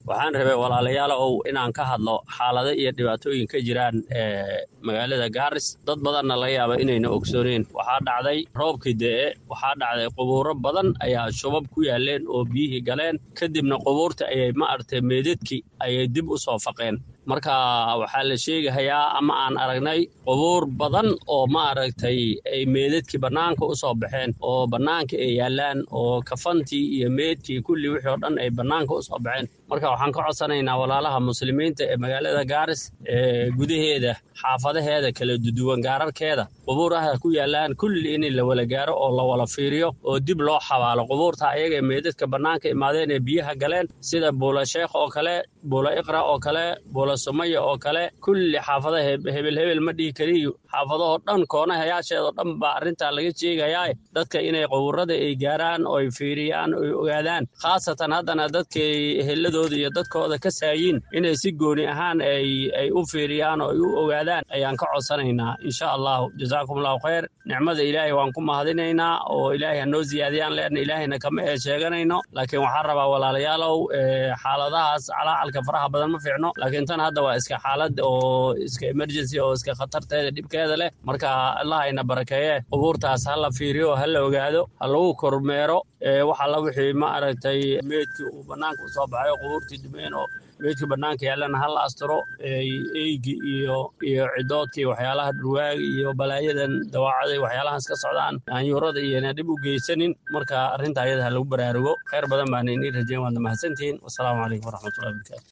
waxaan rabay walaalayaalow inaan ka hadlo xaalado iyo dhibaatooyin ka jiraan magaalada Gaaris dad badanna laga yaabo inayna ogsooneen waxaa dhacday roobkii da'e waxaa dhacday qubuuro badan ayaa shubab ku yaaleen oo biyihii galeen kadibna qubuurta ayay ma aragtay meedadkii ayay dib u soo faqeen marka waxaa la sheegayaa ama aan aragnay qubuur badan oo ma aragtay ay meedadkii bannaanka u soo baxeen oo bannaanka ay yaalaan oo kafantii iyo meedkii kulli wixii oo dhan ay bannaanka u soo baxeen marka waxaan ka codsanaynaa walaalaha muslimiinta ee magaalada Gaaris gudaheeda xaafadaheeda kala duwan gaararkeeda qubuuraha ku yaalaan kulli in la wala gaaro oo la wala fiiriyo oo dib loo xawaalo qubuurta ayaga meedadka bannaanka imaadeen ee biyaha galeen sida Buula Sheekh oo kale Buula Iqra oo kale Buula Sumaya oo kale kulli xaafadaha hebel ma dhihi kariyo xaafadaha dhan koonahayaasheeda dhan baa arinta laga sheegayaa dadka inay qubuurada ay gaaraan oo ay fiiriyaan oo ogaadaan khaasatan haddana dadka eheladooda iyo dadkooda ka saayin inay si gooni ahaan ay u fiiriyaan oo ay u ogaadaan ayaan ka codsanaynaa insha Allah jazakumullahu khayr nicmada Ilaahay waan ku mahadinaynaa oo Ilaahay noo ziyaadiyaan leena Ilaahayna kama sheeganayno laakiin waxaan rabaa walaalayaalow xaaladahaas calaalka faraha badan ma fiicno laakiin tan hadda waa iska xaalad oo iska emergency oo iska khatarteeda dhibkeeda leh marka Allah ayna barakeeye qubuurtaas ha la fiiriyo ha la ogaado ha lagu kormeero waxa la wixii ma aragtay meedkii uu bannaanka u soo baxay qubuurtii dumeen oo meedkii bannaanka yaalana hal astro eeygi iyo cidoodkii waxyaalaha dhurwaag iyo balaayadan dawaacada waxyaalahaas ka socdaan anyurada iyo dib u geysanin marka arinta ayada lagu baraarugo khayr badan baan idin rajeyn waad mahadsantihiin wassalaamu calaykum waraxmatullahi wabarakaatuh